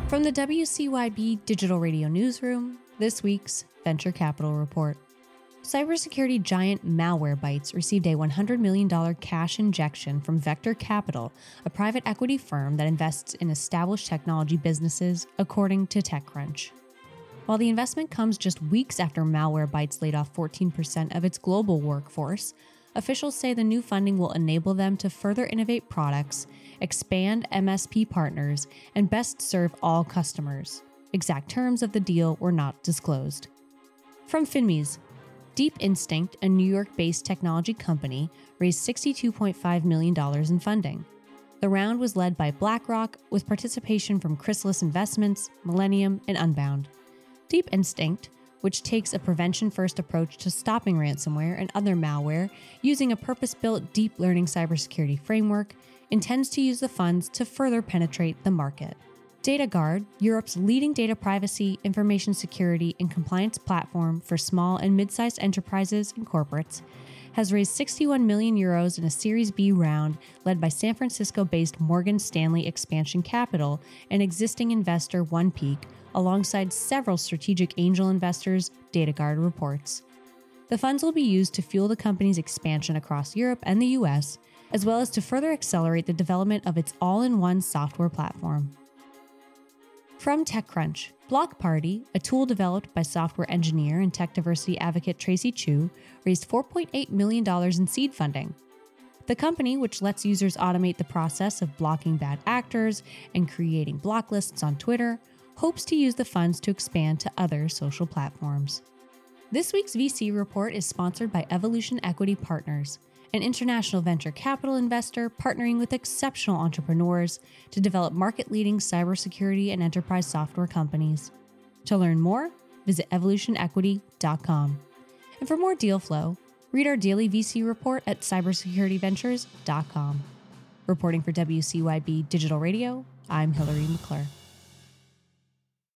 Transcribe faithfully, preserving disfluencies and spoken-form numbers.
From the W C Y B Digital Radio Newsroom, this week's Venture Capital Report. Cybersecurity giant Malwarebytes received a one hundred million dollars cash injection from Vector Capital, a private equity firm that invests in established technology businesses, according to TechCrunch. While the investment comes just weeks after Malwarebytes laid off fourteen percent of its global workforce, officials say the new funding will enable them to further innovate products, expand M S P partners, and best serve all customers. Exact terms of the deal were not disclosed. From Finmies, Deep Instinct, a New York-based technology company, raised sixty-two point five million dollars in funding. The round was led by BlackRock, with participation from Chrysalis Investments, Millennium, and Unbound. Deep Instinct, which takes a prevention-first approach to stopping ransomware and other malware using a purpose-built deep learning cybersecurity framework, intends to use the funds to further penetrate the market. DataGuard, Europe's leading data privacy, information security, and compliance platform for small and mid-sized enterprises and corporates, has raised sixty-one million euros in a Series B round led by San Francisco-based Morgan Stanley Expansion Capital and existing investor OnePeak, alongside several strategic angel investors, DataGuard reports. The funds will be used to fuel the company's expansion across Europe and the U S, as well as to further accelerate the development of its all-in-one software platform. From TechCrunch, Block Party, a tool developed by software engineer and tech diversity advocate Tracy Chu, raised four point eight million dollars in seed funding. The company, which lets users automate the process of blocking bad actors and creating block lists on Twitter, hopes to use the funds to expand to other social platforms. This week's V C report is sponsored by Evolution Equity Partners, an international venture capital investor partnering with exceptional entrepreneurs to develop market-leading cybersecurity and enterprise software companies. To learn more, visit evolution equity dot com. And for more deal flow, read our daily V C report at cybersecurity ventures dot com. Reporting for W C Y B Digital Radio, I'm Hillary McClure.